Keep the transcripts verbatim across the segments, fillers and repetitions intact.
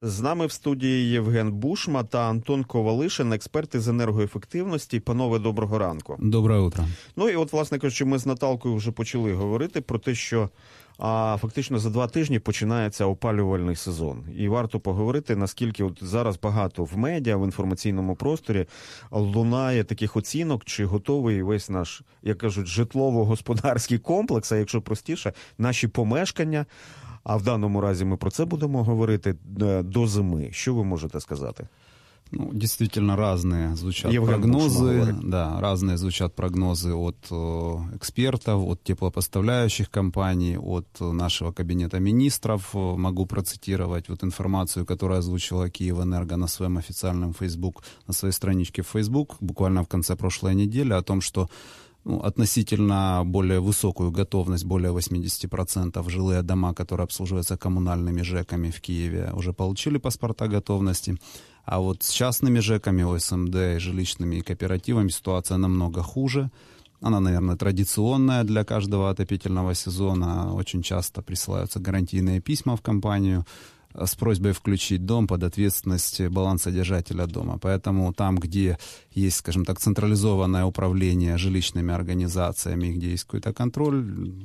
З нами в студії Євген Бушма та Антон Ковалишин, експерти з енергоефективності. Панове, доброго ранку. Доброе утро. Ну і от, власне кажучи, ми з Наталкою вже почали говорити про те, що а, фактично за два тижні починається опалювальний сезон. І варто поговорити, наскільки от зараз багато в медіа, в інформаційному просторі лунає таких оцінок, чи готовий весь наш, як кажуть, житлово-господарський комплекс, а якщо простіше, наші помешкання. А в даному разі ми про це будемо говорити до зими. Що ви можете сказати? Ну, действительно, разные звучат Евген прогнозы. Да, разные звучат прогнозы от э, экспертов, от теплопоставляющих компаний, от э, нашего кабинета министров. Могу процитировать вот информацию, которую озвучила Киевэнерго на своем официальном Facebook, на своей страничке в Facebook, буквально в конце прошлой недели, о том, что ну, относительно более высокую готовность, более восемьдесят процентов жилые дома, которые обслуживаются коммунальными ЖЭКами в Киеве, уже получили паспорта готовности. А вот с частными ЖЭКами, ОСМД, жилищными и кооперативами ситуация намного хуже. Она, наверное, традиционная для каждого отопительного сезона. Очень часто присылаются гарантийные письма в компанию с просьбой включить дом под ответственность балансодержателя дома. Поэтому там, где есть, скажем так, централизованное управление жилищными организациями, где есть какой-то контроль,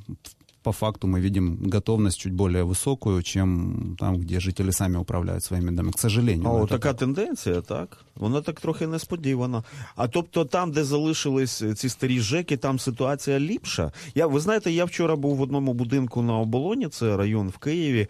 по факту мы видим готовность чуть более высокую, чем там, где жители сами управляють своїми домами. К сожалению. О, така так. Тенденція, так? Вона так трохи несподівана. А тобто там, де залишились ці старі ЖЕКи, там ситуація ліпша? Я, ви знаєте, я вчора був в одному будинку на Оболоні, це район в Києві,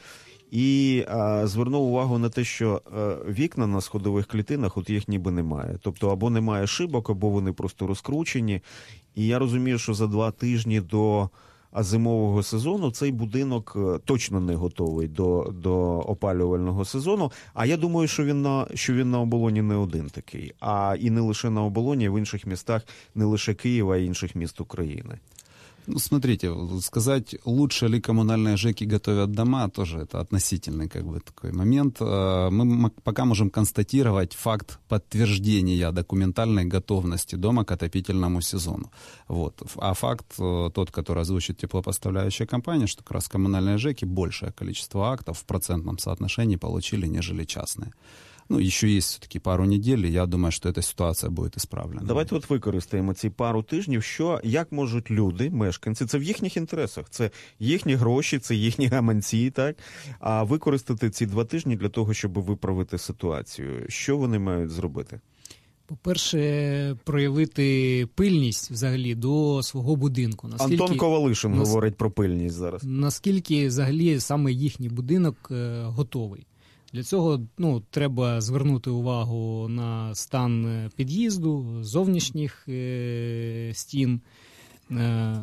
і а, звернув увагу на те, що а, вікна на сходових клітинах, от їх ніби немає. Тобто або немає шибок, або вони просто розкручені. І я розумію, що за два тижні до зимового сезону цей будинок точно не готовий до, до опалювального сезону. А я думаю, що він на, що він на Оболоні не один такий. А і не лише на Оболоні, а в інших містах, не лише Києва, а й інших міст України. Ну, смотрите, сказать, лучше ли коммунальные ЖЭКи готовят дома, тоже это относительный как бы такой момент. Мы пока можем констатировать факт подтверждения документальной готовности дома к отопительному сезону. Вот. А факт тот, который озвучит теплопоставляющая компания, что как раз коммунальные ЖЭКи большее количество актов в процентном соотношении получили, нежели частные. Ну, еще есть все-таки пару недель, і я думаю, що ця ситуація буде ісправлена. Давайте от використаємо ці пару тижнів, що, як можуть люди, мешканці, це в їхніх інтересах, це їхні гроші, це їхні гаманці, так, а використати ці два тижні для того, щоб виправити ситуацію. Що вони мають зробити? По-перше, проявити пильність взагалі до свого будинку. Наскільки, Антон Ковалишин нас... говорить про пильність зараз. Наскільки взагалі саме їхній будинок е, готовий. Для цього ну, треба звернути увагу на стан під'їзду, зовнішніх е, стін, е,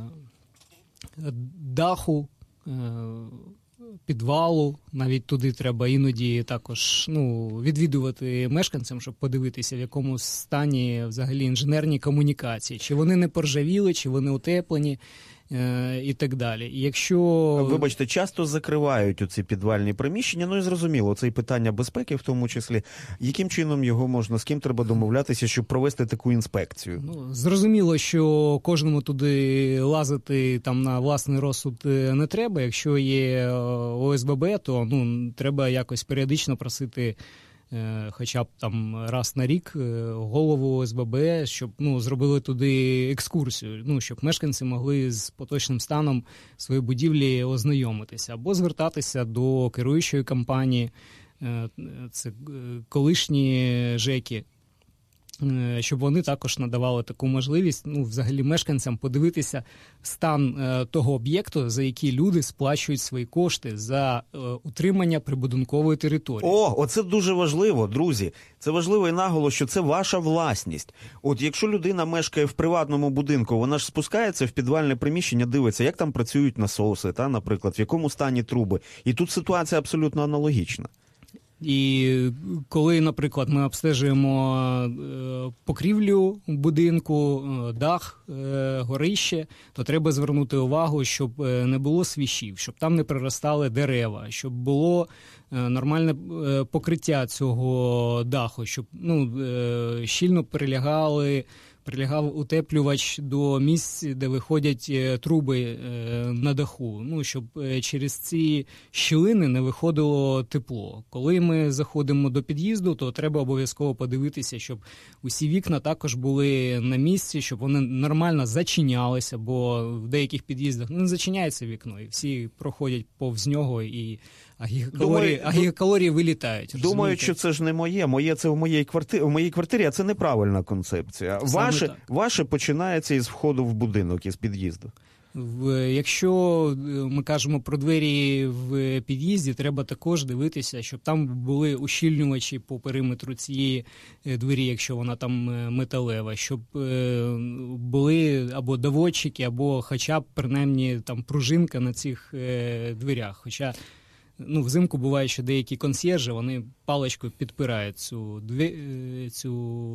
даху, е, підвалу. Навіть туди треба іноді також ну, відвідувати мешканцям, щоб подивитися, в якому стані взагалі інженерні комунікації. Чи вони не поржавіли, чи вони утеплені. І так далі. І якщо... Вибачте, часто закривають оці підвальні приміщення, ну і зрозуміло, це і питання безпеки в тому числі. Яким чином його можна, з ким треба домовлятися, щоб провести таку інспекцію? Ну, зрозуміло, що кожному туди лазити там на власний розсуд не треба. Якщо є О С Б Б, то ну, треба якось періодично просити хоча б там раз на рік голову О С Б Б, щоб ну, зробили туди екскурсію, ну, щоб мешканці могли з поточним станом своєї будівлі ознайомитися. Або звертатися до керуючої компанії, це колишні ЖЕКи, щоб вони також надавали таку можливість, ну, взагалі мешканцям подивитися стан е, того об'єкту, за який люди сплачують свої кошти за е, утримання прибудинкової території. О, оце дуже важливо, друзі. Це важливо і наголос, що це ваша власність. От якщо людина мешкає в приватному будинку, вона ж спускається в підвальне приміщення, дивиться, як там працюють насоси, та, наприклад, в якому стані труби. І тут ситуація абсолютно аналогічна. І коли, наприклад, ми обстежуємо покрівлю будинку, дах, горище, то треба звернути увагу, щоб не було свіщів, щоб там не приростали дерева, щоб було нормальне покриття цього даху, щоб ну, щільно прилягали прилягав утеплювач до місць, де виходять труби на даху, ну, щоб через ці щілини не виходило тепло. Коли ми заходимо до під'їзду, то треба обов'язково подивитися, щоб усі вікна також були на місці, щоб вони нормально зачинялися, бо в деяких під'їздах не зачиняється вікно, і всі проходять повз нього, і а гігакалорії, а гігакалорії вилітають. Думаю, що це ж не моє. Моє це в моїй квартирі, в моїй квартирі, а це неправильна концепція. Ваше, ваше починається із входу в будинок, із під'їзду. В, якщо ми кажемо про двері в під'їзді, треба також дивитися, щоб там були ущільнювачі по периметру цієї двері, якщо вона там металева, щоб е, були або доводчики, або хоча б принаймні там пружинка на цих е, дверях. Хоча ну, взимку буває, що деякі консьєржі, вони паличкою підпирають цю, дві, цю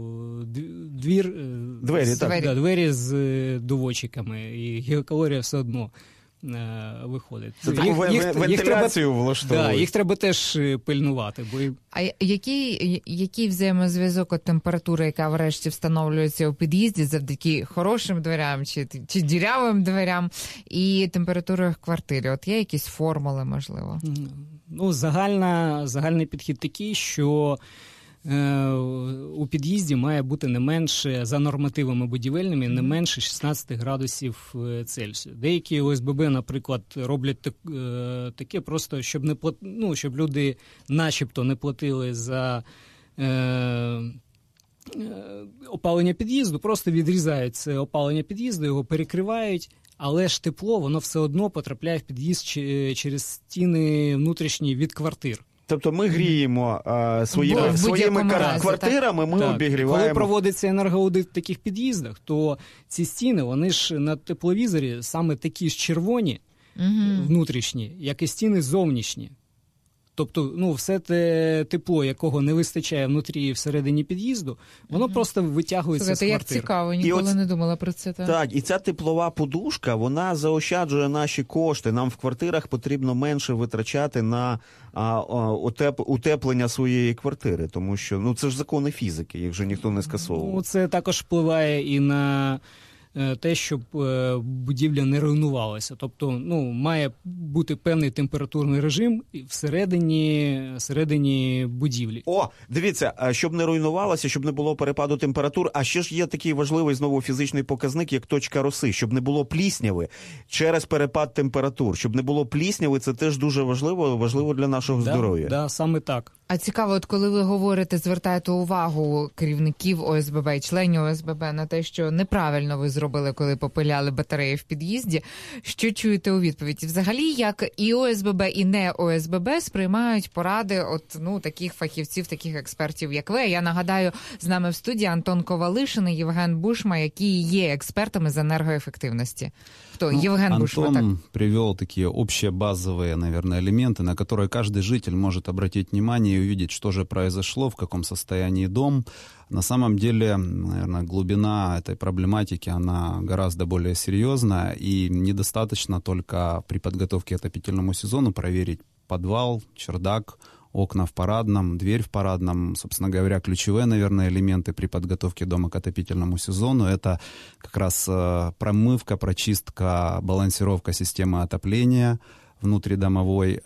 двір, двері, з, так. Да, двері з доводчиками, і гігакалорія все одно е, виходить. Це таку їх, їх, вентиляцію їх влаштовують. Да, їх треба теж пильнувати. Бо... А який, який взаємозв'язок від температури, яка врешті встановлюється у під'їзді завдяки хорошим дверям чи, чи дірявим дверям, і температури в квартирі? От є якісь формули, можливо? Ну, загальна, загальний підхід такий, що е, у під'їзді має бути не менше, за нормативами будівельними, не менше шістнадцять градусів Цельсію. Деякі О С Б Б, наприклад, роблять так, е, таке просто, щоб, не плат... ну, щоб люди начебто не платили за е, опалення під'їзду, просто відрізають це опалення під'їзду, його перекривають, але ж тепло, воно все одно потрапляє в під'їзд через стіни внутрішні від квартир. Тобто ми гріємо а, своїми, Бо, своїми разі, квартирами, так? ми так. обігріваємо. Коли проводиться енергоаудит в таких під'їздах, то ці стіни, вони ж на тепловізорі саме такі ж червоні, угу. внутрішні, як і стіни зовнішні. Тобто, ну, все те тепло, якого не вистачає внутрі і всередині під'їзду, воно mm-hmm. просто витягується Слухайте, з квартир. Як цікаво, ніколи от, не думала про це. Так. так, і ця теплова подушка, вона заощаджує наші кошти. Нам в квартирах потрібно менше витрачати на а, а, утеп, утеплення своєї квартири, тому що, ну, це ж закони фізики, їх же ніхто не скасовував. Ну, це також впливає і на те, щоб будівля не руйнувалася. Тобто, ну, має бути певний температурний режим всередині, всередині будівлі. О, дивіться, щоб не руйнувалося, щоб не було перепаду температур, а ще ж є такий важливий знову фізичний показник, як точка роси, щоб не було плісняви через перепад температур. Щоб не було плісняви, це теж дуже важливо, важливо для нашого да, здоров'я. Да, саме так. А цікаво, от коли ви говорите, звертаєте увагу керівників О С Б Б і членів О С Б Б на те, що неправильно ви зробили, коли попиляли батареї в під'їзді, що чуєте у відповіді? Взагалі, як і О С Б Б, і не О С Б Б сприймають поради от, ну, таких фахівців, таких експертів, як ви? Я нагадаю, з нами в студії Антон Ковалишин і Євген Бушма, які є експертами з енергоефективності. Кто? Ну, Евген Антон Бушма, так? привел такие общие базовые, наверное, элементы, на которые каждый житель может обратить внимание и увидеть, что же произошло, в каком состоянии дом. На самом деле, наверное, глубина этой проблематики, она гораздо более серьезная, и недостаточно только при подготовке к отопительному сезону проверить подвал, чердак, окна в парадном, дверь в парадном. Собственно говоря, ключевые, наверное, элементы при подготовке дома к отопительному сезону — это как раз промывка, прочистка, балансировка системы отопления внутридомовой.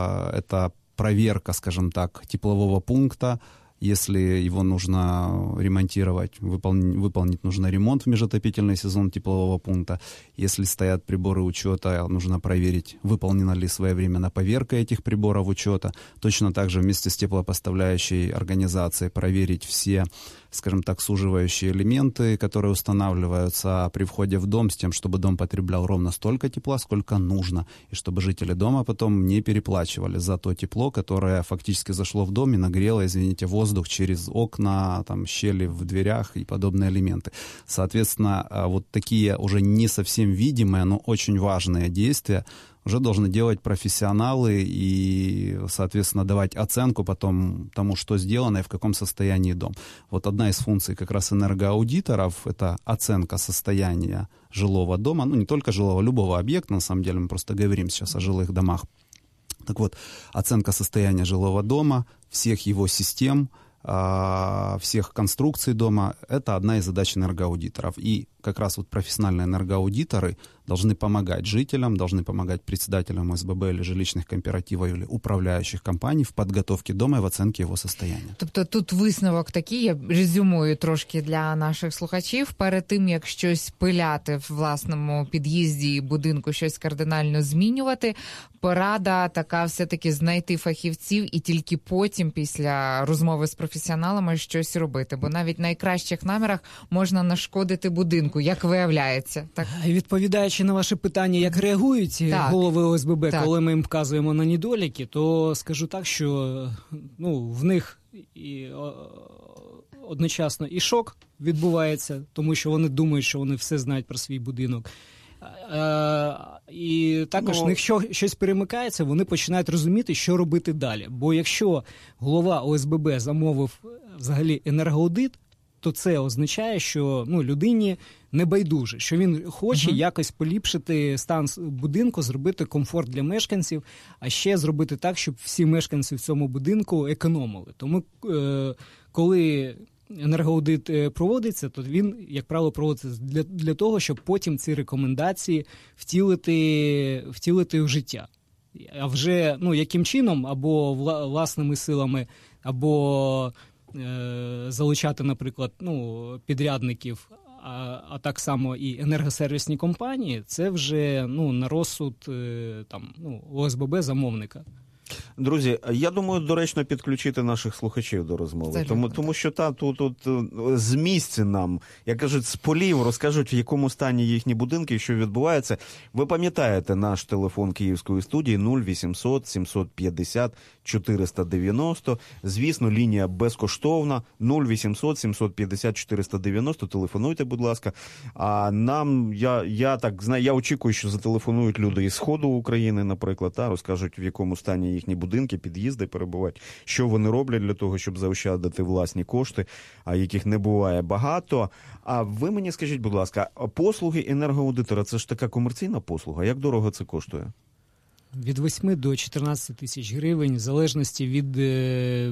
Это проверка, скажем так, теплового пункта. Если его нужно ремонтировать, выполнить, выполнить нужно ремонт в межотопительный сезон теплового пункта. Если стоят приборы учета, нужно проверить, выполнена ли своевременно поверка этих приборов учета. Точно так же вместе с теплопоставляющей организацией проверить все, скажем так, суживающие элементы, которые устанавливаются при входе в дом, с тем, чтобы дом потреблял ровно столько тепла, сколько нужно, и чтобы жители дома потом не переплачивали за то тепло, которое фактически зашло в дом и нагрело, извините, воздух через окна, там, щели в дверях и подобные элементы. Соответственно, вот такие уже не совсем видимые, но очень важные действия уже должны делать профессионалы и, соответственно, давать оценку потом тому, что сделано и в каком состоянии дом. Вот одна из функций как раз энергоаудиторов — это оценка состояния жилого дома, ну, не только жилого, любого объекта, на самом деле, мы просто говорим сейчас о жилых домах. Так вот, оценка состояния жилого дома, всех его систем, э, всех конструкций дома. Это одна из задач энергоаудиторов. И как раз вот профессиональные энергоаудиторы должны помогать жителям, должны помогать председателям ОСББ или жилищных кооперативов или управляющих компаний в подготовке дома и в оценке его состояния. Тобто тут висновок такий, я резюмую трошки для наших слухачів. Перед тим, як щось пиляти в власному під'їзді і будинку, щось кардинально змінювати, порада така все-таки знайти фахівців і тільки потім, після розмови з професіоналами, щось робити. Бо навіть в найкращих намірах можна нашкодити будинку, як виявляється. Так? Відповідаючи на ваше питання, як реагують так. голови ОСББ, так. коли ми їм вказуємо на недоліки, то скажу так, що ну, в них і, одночасно і шок відбувається, тому що вони думають, що вони все знають про свій будинок. І також ну, в них що, щось перемикається, вони починають розуміти, що робити далі. Бо якщо голова ОСББ замовив взагалі енергоаудит, то це означає, що ну, людині не байдуже, що він хоче uh-huh. якось поліпшити стан будинку, зробити комфорт для мешканців, а ще зробити так, щоб всі мешканці в цьому будинку економили. Тому е- коли енергоаудит проводиться, то він, як правило, проводиться для, для того, щоб потім ці рекомендації втілити, втілити в життя. А вже ну, яким чином, або власними силами, або е, залучати, наприклад, ну, підрядників, а, а так само і енергосервісні компанії, це вже ну, на розсуд е, там, ну, ОСББ замовника. Друзі, я думаю, доречно підключити наших слухачів до розмови, тому, тому що та, тут, тут з місця нам, як кажуть, з полів розкажуть, в якому стані їхні будинки, що відбувається. Ви пам'ятаєте наш телефон Київської студії нуль вісімсот сімсот п'ятдесят чотириста дев'яносто. Звісно, лінія безкоштовна нуль вісімсот сімсот п'ятдесят чотириста дев'яносто. Телефонуйте, будь ласка. А нам, я, я так знаю, я очікую, що зателефонують люди із Сходу України, наприклад, та розкажуть, в якому стані їхні будинки, під'їзди перебувають, що вони роблять для того, щоб заощадити власні кошти, а яких не буває багато. А ви мені скажіть, будь ласка, послуги енергоаудитора – це ж така комерційна послуга? Як дорого це коштує? Від восьми до чотирнадцяти тисяч гривень, в залежності від е,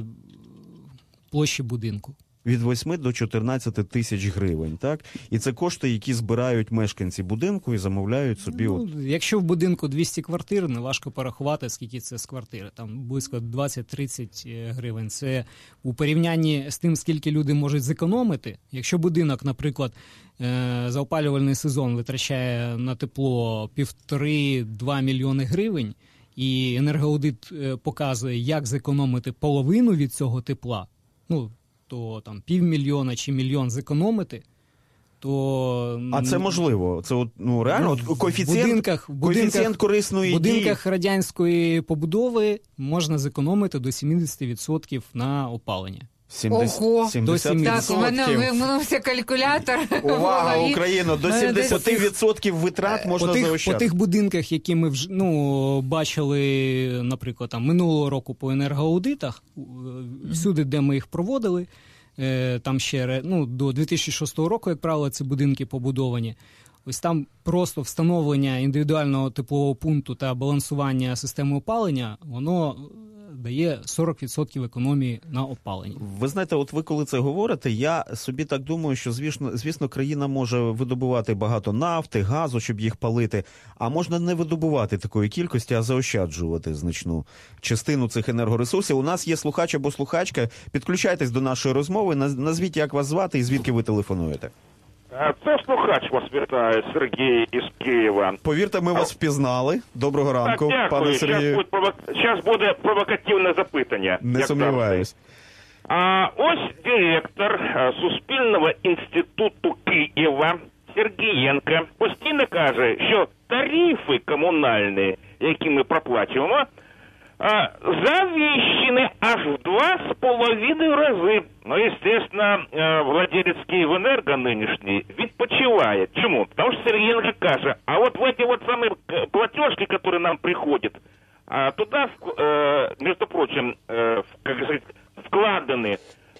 площі будинку. Від восьми до чотирнадцяти тисяч гривень, так? І це кошти, які збирають мешканці будинку і замовляють собі... Ну, от... Якщо в будинку двісті квартир, не важко порахувати, скільки це з квартири. Там близько двадцять-тридцять гривень. Це у порівнянні з тим, скільки люди можуть зекономити. Якщо будинок, наприклад, за опалювальний сезон витрачає на тепло півтори-два мільйони гривень, і енергоаудит показує, як зекономити половину від цього тепла, ну, то там півмільйона чи мільйон зекономити, то... А це можливо? Це от, ну, реально? От, коефіцієнт, в будинках, в коефіцієнт будинках, корисної дії? В будинках дії. радянської побудови можна зекономити до сімдесят відсотків на опалення. сімдесят, Ого! сімдесят відсотків. Так, у мене вимнувся калькулятор. Увага, Україно! До сімдесят відсотків витрат можна по тих, заощадити. По тих будинках, які ми вже, ну, бачили, наприклад, там, минулого року по енергоаудитах, всюди, де ми їх проводили, там ще ну, до дві тисячі шостого року, як правило, ці будинки побудовані. Ось там просто встановлення індивідуального теплового пункту та балансування системи опалення, воно дає сорок відсотків економії на опаленні. Ви знаєте, от ви коли це говорите, я собі так думаю, що, звісно, звісно, країна може видобувати багато нафти, газу, щоб їх палити, а можна не видобувати такої кількості, а заощаджувати значну частину цих енергоресурсів. У нас є слухач або слухачка, підключайтесь до нашої розмови, назвіть, як вас звати і звідки ви телефонуєте. Це слухач вас вітає, Сергій із Києва. Повірте, ми вас впізнали. Доброго ранку, так, пане Сергію. Зараз буде, провок... буде провокативне запитання. Не сумніваюсь. А ось директор Суспільного інституту Києва Сергієнко постійно каже, що тарифи комунальні, які ми проплачуємо, завищены аж в два с половиной разы. Ну, естественно, владелец Київенерго нынешний відпочиває. Чому? Потому что Сергієнко каже, а вот в эти вот самые платежки, которые нам приходят, туда, между прочим, как сказать, вкладаны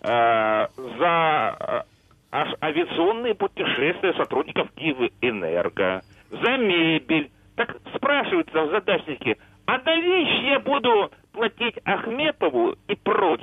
за аж авиационные путешествия сотрудников Киевэнерго, за мебель. Так спрашивается в задачнике, а навіщо я буду платить Ахметову и прочим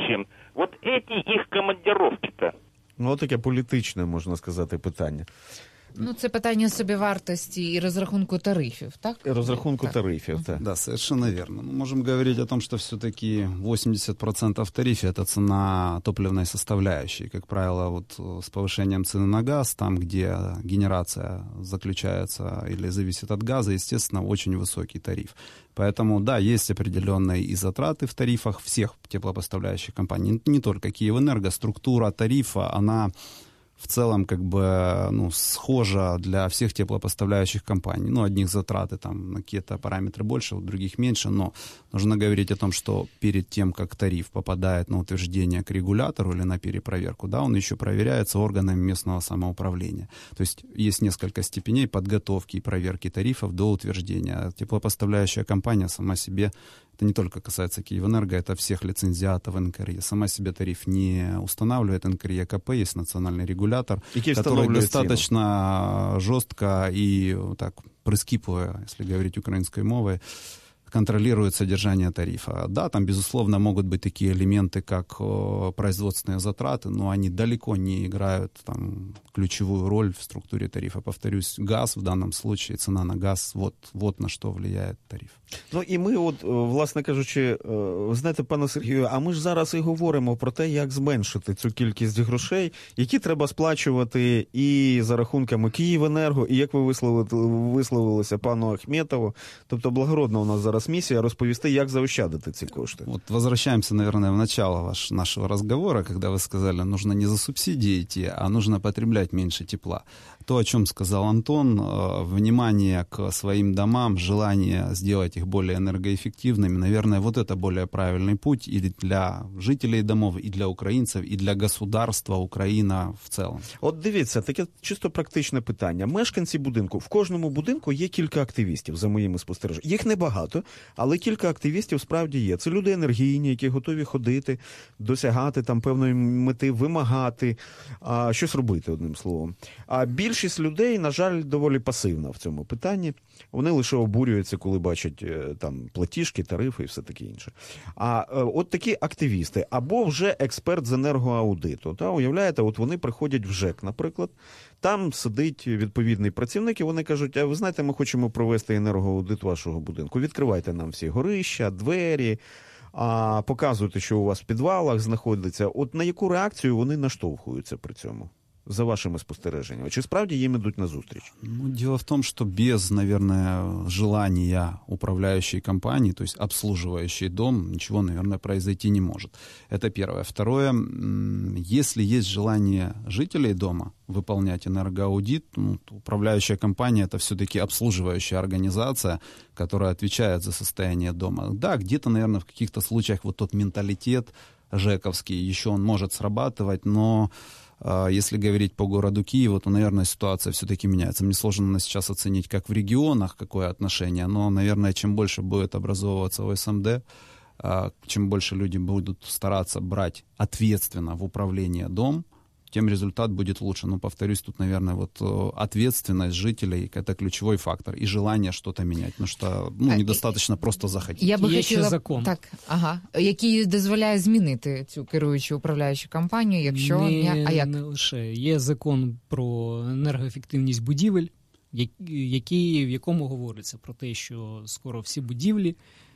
Вот эти их командировки-то. Ну, таке політичне, можна сказати, питання. Ну, це питання собівартості і розрахунку тарифів, так? Розрахунку так. тарифів, так. Да, совершенно верно. Мы можем говорить о том, что все-таки восемьдесят процентов в тарифе – это цена топливной составляющей. Как правило, вот с повышением цены на газ, там, где генерация заключается или зависит от газа, естественно, очень высокий тариф. Поэтому, да, есть определенные и затраты в тарифах всех теплопоставляющих компаний. Не только Киевэнерго, структура тарифа, она в целом как бы ну, схожа для всех теплопоставляющих компаний. Ну, одних затраты там на какие-то параметры больше, у других меньше, но нужно говорить о том, что перед тем, как тариф попадает на утверждение к регулятору или на перепроверку, да, он еще проверяется органами местного самоуправления. То есть есть несколько степеней подготовки и проверки тарифов до утверждения. Теплопоставляющая компания сама себе, это не только касается Киевэнерго, это всех лицензиатов эн ка эр е. Сама себе тариф не устанавливает, эн ка эр е ка пэ, есть национальный регулятор, который достаточно жестко и так прискіпує, если говорить украинской мовой, контролирует содержание тарифа. Да, там, безусловно, могут быть такие элементы, как о, производственные затраты, но они далеко не играют там, ключевую роль в структуре тарифа. Повторюсь, газ в данном случае, цена на газ, вот, вот на что влияет тариф. Ну і ми от, власне кажучи, ви знаєте, пане Сергію, а ми ж зараз і говоримо про те, як зменшити цю кількість грошей, які треба сплачувати і за рахунками Київенерго, і як ви висловили, висловилися пану Ахметову. Тобто благородна у нас зараз миссия розповісти, як заощадити ці кошти. Вот возвращаемся, наверное, в начало ваш, нашего разговора, когда вы сказали, нужно не за субсидии идти, а нужно потреблять меньше тепла. То, о чем сказал Антон, внимание к своим домам, желание сделать их более энергоэффективными, наверное, вот это более правильный путь и для жителей домов, и для украинцев, и для государства Украина в целом. От дивіться, таке чисто практичне питання. Мешканці будинку, в кожному будинку є кілька активістів, за моїми спостереженнями. Їх небагато, але кілька активістів справді є. Це люди енергійні, які готові ходити, досягати там певної мети, вимагати, а, щось робити, одним словом. А більшість людей, на жаль, доволі пасивна в цьому питанні. Вони лише обурюються, коли бачать там платіжки, тарифи і все таке інше. А от такі активісти, або вже експерт з енергоаудиту. Та, уявляєте, от вони приходять в ЖЕК, наприклад, там сидить відповідний працівник, і вони кажуть, а ви знаєте, ми хочемо провести енергоаудит вашого будинку. Відкривайте нам всі горища, двері, а, показуйте, що у вас в підвалах знаходиться. От на яку реакцію вони наштовхуються при цьому? За вашими спостереженнями? Чи справді їм ідуть назустріч? Ну, дело в том, что без, наверное, желания управляющей компании, то есть обслуживающей дом, ничего, наверное, произойти не может. Это первое. Второе, если есть желание жителей дома выполнять энергоаудит, ну, управляющая компания – это все-таки обслуживающая организация, которая отвечает за состояние дома. Да, где-то, наверное, в каких-то случаях вот тот менталитет жековский, еще он может срабатывать, но если говорить по городу Киеву, то, наверное, ситуация все-таки меняется. Мне сложно сейчас оценить, как в регионах, какое отношение, но, наверное, чем больше будет образовываться о эс эм дэ, чем больше люди будут стараться брать ответственно в управление дом, тем результат будет лучше. Но, повторюсь, тут, наверное, вот ответственность жителей – это ключевой фактор. И желание что-то менять. Потому что ну, недостаточно просто захотіти. Я би Є хотіла... ще закон. Так, ага, який дозволяє змінити цю керуючу управляючу компанію, якщо... Не, а як? не лише. Є закон про енергоефективність будівель, який, в якому говориться про те, що скоро всі будівлі,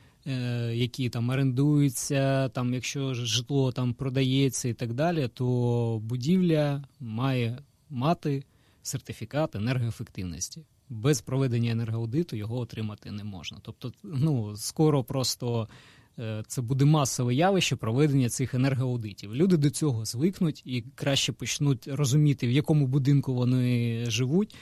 які там орендуються, там, якщо житло там продається і так далі, то будівля має мати сертифікат енергоефективності. Без проведення енергоаудиту його отримати не можна. Тобто, ну, скоро просто це буде масове явище проведення цих енергоаудитів. Люди до цього звикнуть і краще почнуть розуміти, в якому будинку вони живуть,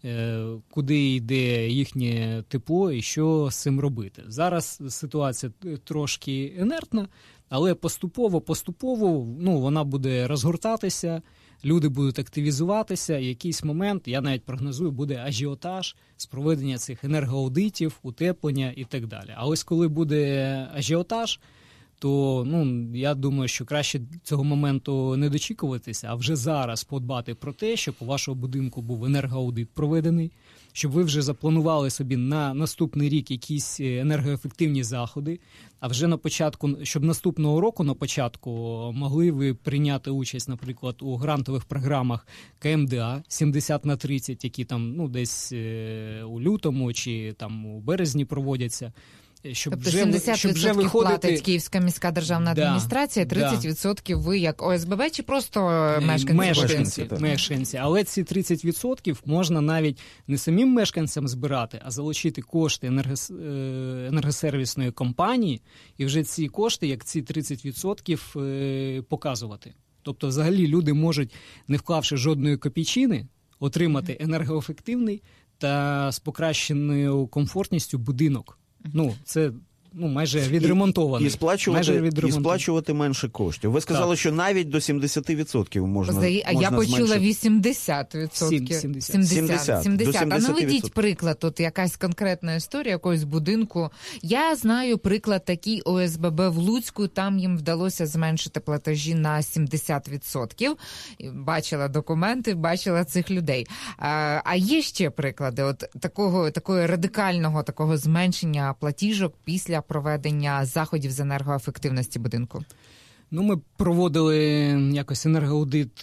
куди йде їхнє тепло і що з цим робити. Зараз ситуація трошки інертна, але поступово-поступово ну, вона буде розгортатися, люди будуть активізуватися, і якийсь момент, я навіть прогнозую, буде ажіотаж з проведення цих енергоаудитів, утеплення і так далі. А ось коли буде ажіотаж, то ну, я думаю, що краще цього моменту не дочікуватися, а вже зараз подбати про те, щоб у вашого будинку був енергоаудит проведений, щоб ви вже запланували собі на наступний рік якісь енергоефективні заходи, а вже на початку, щоб наступного року на початку могли ви прийняти участь, наприклад, у грантових програмах ка ем де а сімдесят на тридцять, які там ну, десь у лютому чи там у березні проводяться. Щоб тобто вже, сімдесят відсотків щоб вже виходити... платить Київська міська державна да, адміністрація, тридцять відсотків ви як о ес be бе чи просто мешканці? Мешканці, мешканці, мешканці. Але ці тридцять відсотків можна навіть не самим мешканцям збирати, а залучити кошти енергос... енергосервісної компанії і вже ці кошти, як ці тридцять відсотків, показувати. Тобто взагалі люди можуть, не вклавши жодної копійчини, отримати енергоефективний та з покращеною комфортністю будинок. Ну, це ну, майже відремонтований. І, і, сплачувати, майже відремонтований. і сплачувати менше коштів. Ви сказали, так. що навіть до сімдесят відсотків можна зменшити. А я почула зменшити. вісімдесят відсотків. сімдесят. сімдесят. сімдесят. А наведіть приклад, от якась конкретна історія якогось будинку. Я знаю приклад такий о ес be бе в Луцьку, там їм вдалося зменшити платежі на сімдесят відсотків. Бачила документи, бачила цих людей. А, а є ще приклади от такого, такого радикального такого зменшення платіжок після проведення заходів з енергоефективності будинку? Ну, ми проводили якось енергоаудит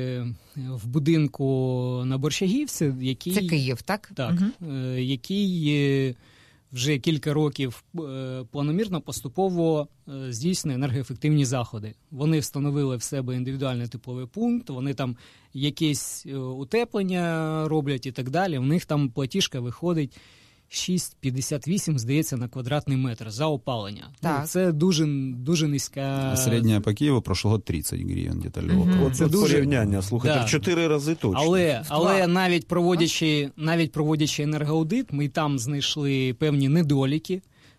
в будинку на Борщагівці, який... Це Київ, так? Так, угу. який вже кілька років планомірно, поступово здійснює енергоефективні заходи. Вони встановили в себе індивідуальний тепловий пункт, вони там якесь утеплення роблять і так далі. У них там платіжка виходить шість п'ятдесят вісім, здається, на квадратний метр за опалення. Ну, це дуже, дуже низька... Середня по Києву прошлого тридцять гривень. Mm-hmm. Оце дуже... порівняння, слухайте, да. в чотири рази точно. Але, але навіть, проводячи, навіть проводячи енергоаудит, ми там знайшли певні недоліки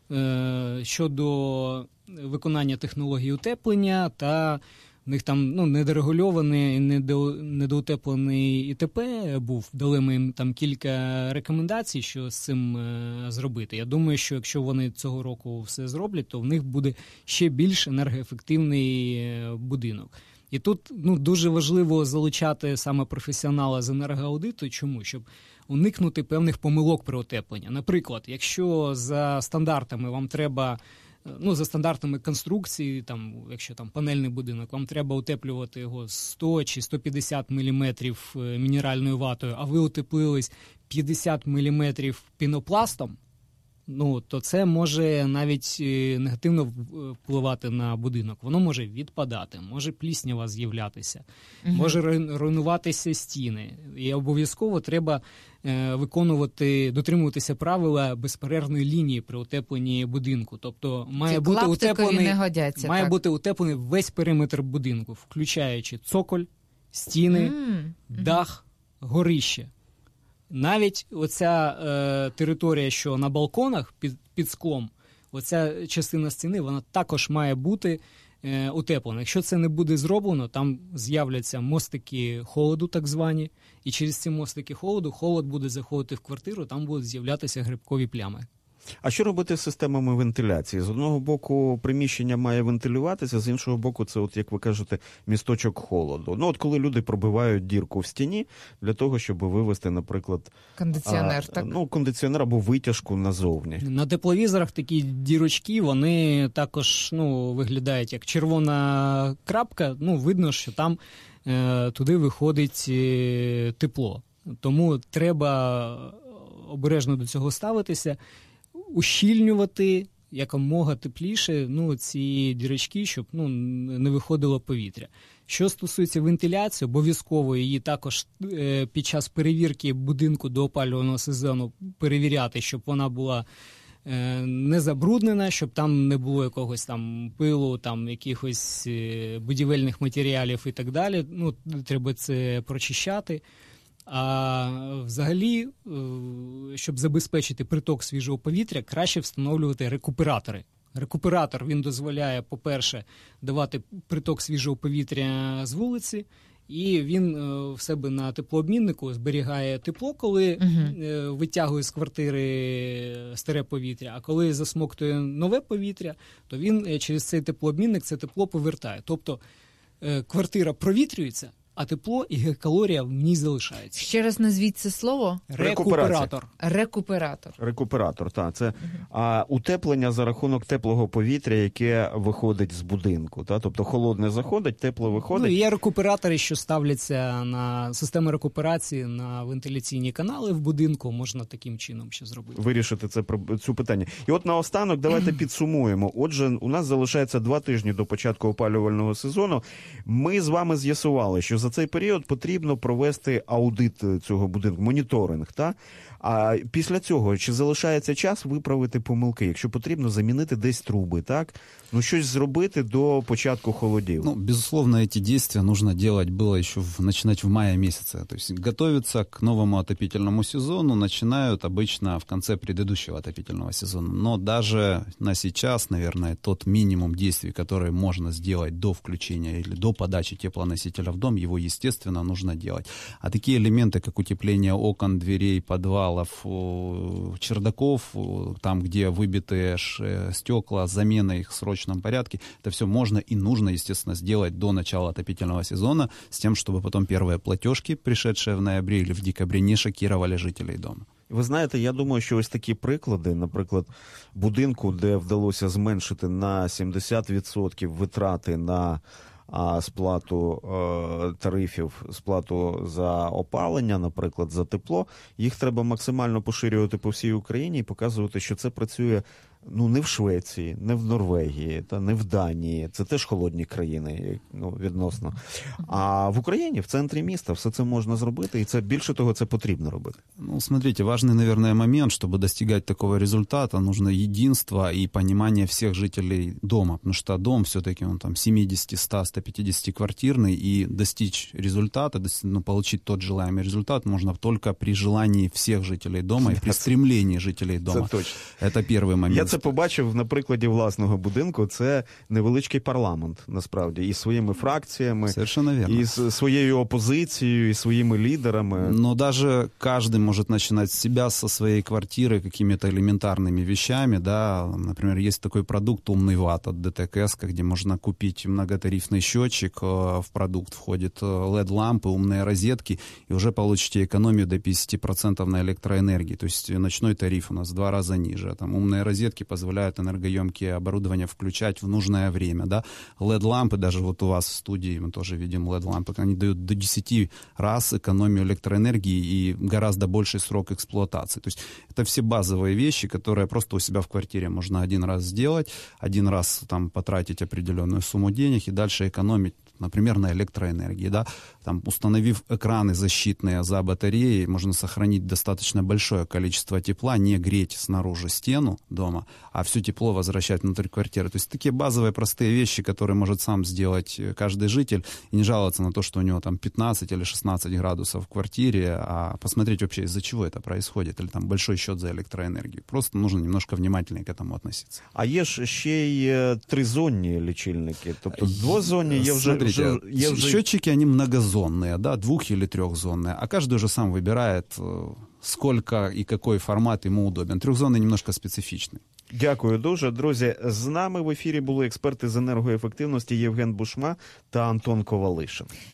е- щодо виконання технологій утеплення та в них там ну, недорегульований, недо, недоутеплений і те пе був. Дали ми їм там кілька рекомендацій, що з цим е, зробити. Я думаю, що якщо вони цього року все зроблять, то в них буде ще більш енергоефективний е, будинок. І тут ну, дуже важливо залучати саме професіонала з енергоаудиту. Чому? Щоб уникнути певних помилок при утепленні. Наприклад, якщо за стандартами вам треба... Ну, за стандартами конструкції, там, якщо там панельний будинок, вам треба утеплювати його сто чи сто п'ятдесят міліметрів мінеральною ватою, а ви утеплились п'ятдесят міліметрів пінопластом, ну, то це може навіть негативно впливати на будинок. Воно може відпадати, може пліснява з'являтися, угу. може руйнуватися стіни. І обов'язково треба е, виконувати, дотримуватися правила безперервної лінії при утепленні будинку. Тобто має, бути утеплений, годяться, має так. бути утеплений весь периметр будинку, включаючи цоколь, стіни, mm. дах, горище. Навіть оця е, територія, що на балконах під, під склом, оця частина стіни, вона також має бути е, утеплена. Якщо це не буде зроблено, там з'являться мостики холоду, так звані, і через ці мостики холоду холод буде заходити в квартиру, там будуть з'являтися грибкові плями. А що робити з системами вентиляції? З одного боку, приміщення має вентилюватися, з іншого боку, це, от, як ви кажете, місточок холоду. Ну, от коли люди пробивають дірку в стіні для того, щоб вивести, наприклад... Кондиціонер, а, так? Ну, кондиціонер або витяжку назовні. На тепловізорах такі дірочки, вони також, ну, виглядають як червона крапка. Ну, видно, що там е, туди виходить е, тепло. Тому треба обережно до цього ставитися. Ущільнювати якомога тепліше ну, ці дірочки, щоб ну, не виходило повітря. Що стосується вентиляції, обов'язково її також е, під час перевірки будинку до опалювального сезону перевіряти, щоб вона була е, не забруднена, щоб там не було якогось там пилу, там, якихось е, будівельних матеріалів і так далі. Ну, треба це прочищати. А взагалі, щоб забезпечити приток свіжого повітря, краще встановлювати рекуператори. Рекуператор, він дозволяє, по-перше, давати приток свіжого повітря з вулиці, і він е, в себе на теплообміннику зберігає тепло, коли Угу. е, витягує з квартири старе повітря, а коли засмоктує нове повітря, то він е, через цей теплообмінник це тепло повертає. Тобто е, квартира провітрюється, а тепло і калорія в ній залишається. Ще раз назвіть це слово. Рекуператор. Рекуператор. Рекуператор, так. Це а, утеплення за рахунок теплого повітря, яке виходить з будинку. Та? Тобто холодне заходить, тепло виходить. Ну, є рекуператори, що ставляться на системи рекуперації на вентиляційні канали в будинку. Можна таким чином ще зробити. Вирішити це цю питання. І от наостанок давайте підсумуємо. Отже, у нас залишається два тижні до початку опалювального сезону. Ми з вами з'ясували, що за цей період потрібно провести аудит цього будинку, моніторинг. Та? А після цього, чи залишається час виправити помилки? Якщо потрібно, замінити десь труби, так? Ну, щось зробити до початку холодів. Ну, безусловно, эти действия нужно делать было еще в, начинать в мае месяце. То есть готовиться к новому отопительному сезону начинают обычно в конце предыдущего отопительного сезона. Но даже на сейчас, наверное, тот минимум действий, которые можно сделать до включения или до подачи теплоносителя в дом, его, естественно, нужно делать. А такие элементы, как утепление окон, дверей, подвалов, чердаков, там, где выбиты стекла, замена их в срочном порядке, это все можно и нужно, естественно, сделать до начала отопительного сезона, с тем, чтобы потом первые платежки, пришедшие в ноябре или в декабре, не шокировали жителей дома. Ви знаєте, я думаю, що ось такі приклади, наприклад, будинку, де вдалося зменшити на сімдесят відсотків витрати на а сплату е, тарифів, сплату за опалення, наприклад, за тепло, їх треба максимально поширювати по всій Україні і показувати, що це працює ну, не в Швеції, не в Норвегії, та не в Данії. Це теж холодні країни, ну, відносно. А в Україні, в центрі міста, все це можна зробити, і це, більше того, це потрібно робити. Ну, смотрите, важный, наверное, момент, чтобы достигать такого результата, нужно единство и понимание всех жителей дома, потому что дом все-таки он там семьдесят, сто, сто пятьдесят квартирный, и достичь результата, ну, получить тот желаемый результат можно только при желании всех жителей дома и при стремлении жителей дома. Це точно. Это первый момент. Я це побачив на прикладі власного будинку. Це невеличкий парламент, насправді, із своїми фракціями, Совершенно верно. і з своєю опозицією, і своїми лідерами. Но даже каждый может начинать с себя, со своей квартиры, какими-то элементарными вещами, да, например, есть такой продукт «Умный ватт» от ДТКС, где можно купить многотарифный счетчик, в продукт входит эл и ди-лампы, умные розетки, и уже получите экономию до пятьдесят процентов на электроэнергии, то есть ночной тариф у нас в два раза ниже, там умные розетки позволяют энергоемкие оборудование включать в нужное время, да, эл и ди-лампы, даже вот у вас в студии мы тоже видим эл и ди-лампы, они дают до десяти раз экономию электроэнергии и гораздо больший срок эксплуатации. То есть это все базовые вещи, которые просто у себя в квартире можно один раз сделать, один раз там потратить определенную сумму денег и дальше экономить, например, на электроэнергии, да, там, установив экраны защитные за батареей, можно сохранить достаточно большое количество тепла, не греть снаружи стену дома, а все тепло возвращать внутрь квартиры. То есть такие базовые простые вещи, которые может сам сделать каждый житель, и не жаловаться на то, что у него там пятнадцать или шестнадцать градусов в квартире, а посмотреть вообще, из-за чего это происходит, или там большой счет за электроэнергию. Просто нужно немножко внимательнее к этому относиться. А є ж ще й тризонні лічильники, тобто двозонні є вже... Смотрите, вже, вже... счетчики, они многозонные, да, двух- или трехзонные, а каждый уже сам выбирает, сколько и какой формат ему удобен. Трехзонный немножко специфичный. Дякую дуже. Друзі, з нами в ефірі були експерти з енергоефективності Євген Бушма та Антон Ковалишин.